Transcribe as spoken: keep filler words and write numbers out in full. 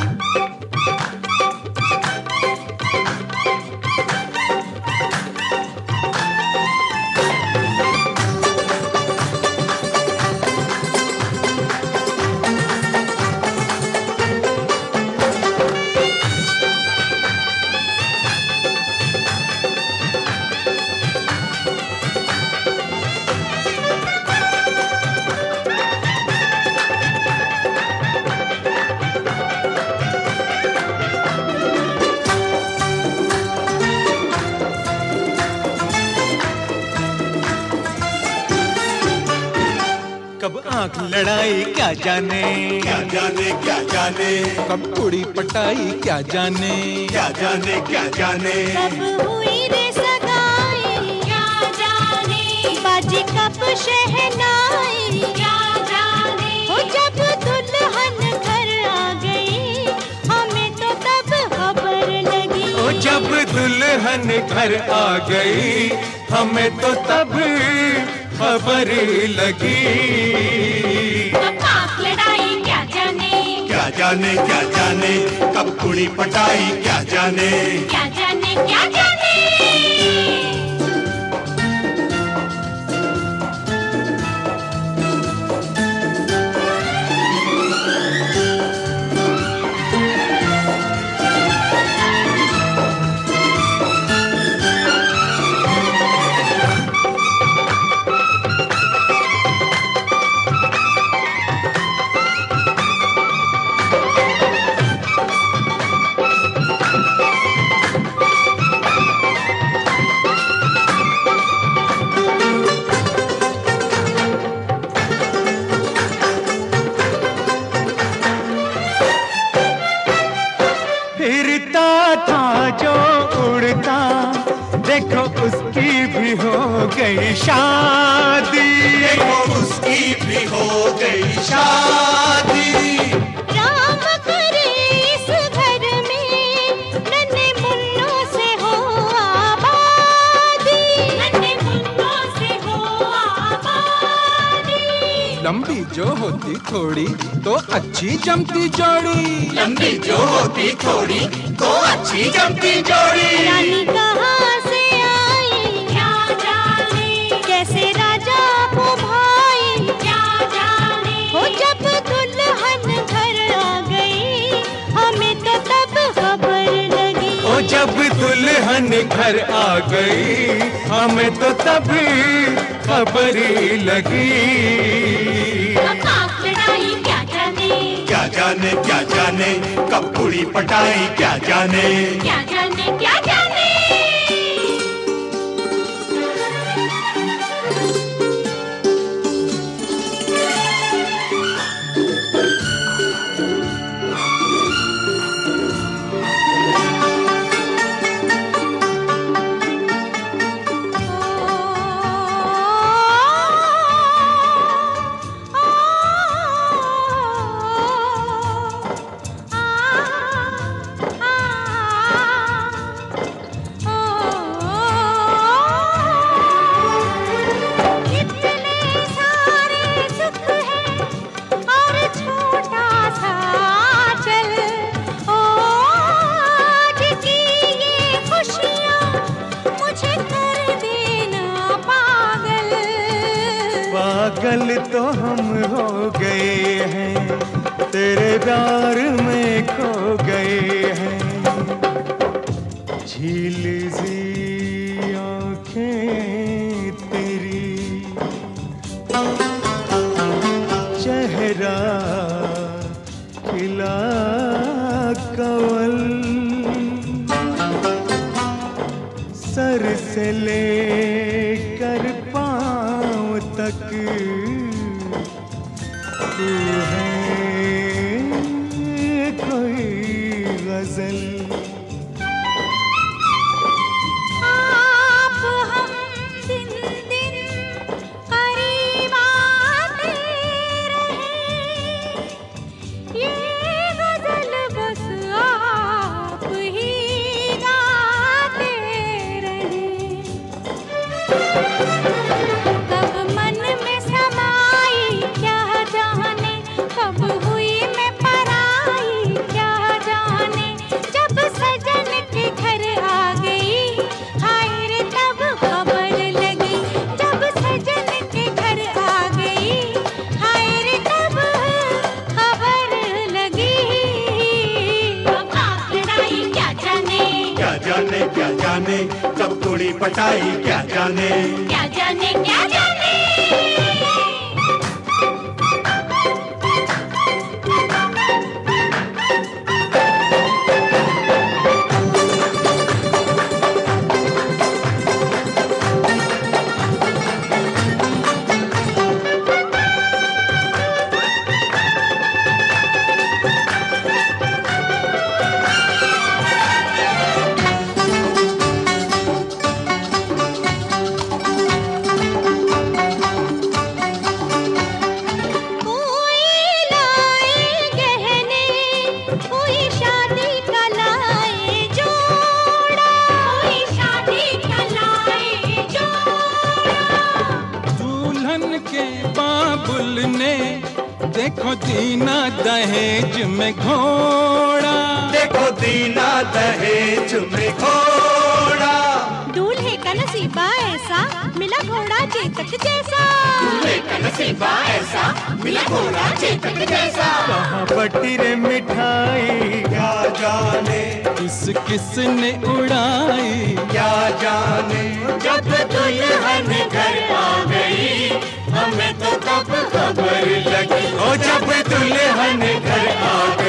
कब आंख लड़ाई क्या जाने, क्या जाने क्या जाने, कब कुड़ी पटाई क्या जाने, क्या जाने क्या जाने, कब हुई रे सगाई क्या जाने, बाजी कब शहनाई क्या जाने, हो जब दुल्हन घर आ गई हमें तो तब खबर लगी, ओ जब दुल्हन घर आ गई हमें तो तब खबर लगी। कब आंख लड़ाई क्या जाने, क्या जाने क्या जाने, कब कुड़ी पटाई क्या जाने, क्या जाने क्या जाने। फिरता था जो उड़ता, देखो उसकी भी हो गई शादी, देखो उसकी भी हो गई शादी। राम करे इस घर में नन्हे मुन्नों से हो आबादी, नन्हे मुन्नों से हो आबादी। लंबी जो होती थोड़ी तो अच्छी जमती जोड़ी, लंबी जो होती थोड़ी तो अच्छी जमती जोड़ी। रानी कहाँ से आई क्या जाने, कैसे राजा वो भाई क्या जाने, हो जब दुल्हन घर आ गई हमें तो तब खबर लगी, ओ जब दुल्हन घर आ गई हमें तो तब खबर लगी। अब आंख लड़ाई क्या जाने, क्या जाने क्या जाने, कब कुड़ी पटाई क्या जाने, क्या जाने क्या जाने। पागल तो हम हो गए हैं, तेरे प्यार में खो गए हैं। झील सी आँखें तेरी, चेहरा खिला कवल, सर से लेकर पाँव तक तू है कोई गजल। आप हम दिन दिन करीब आते रहे, ये गजल बस आप ही गाते रहे। कब मन में समाई क्या जाने, कब हुई मैं पराई क्या जाने कब कुड़ी पटाई क्या जाने क्या जाने क्या जाने बाबुल ने देखो दीना दहेज में घोड़ा देखो दीना दहेज में घोड़ा दूल्हे का नसीबा ऐसा मिला घोड़ा चेतक जैसा दूल्हे का नसीबा ऐसा मिला घोड़ा चेतक जैसा कहाँ बटी रे मिठाई क्या जाने किस किस ने उड़ाई क्या जाने जब दुल्हन घर आ गई हमें तो तब खबर लगी ओ जब दुल्हन घर आ गई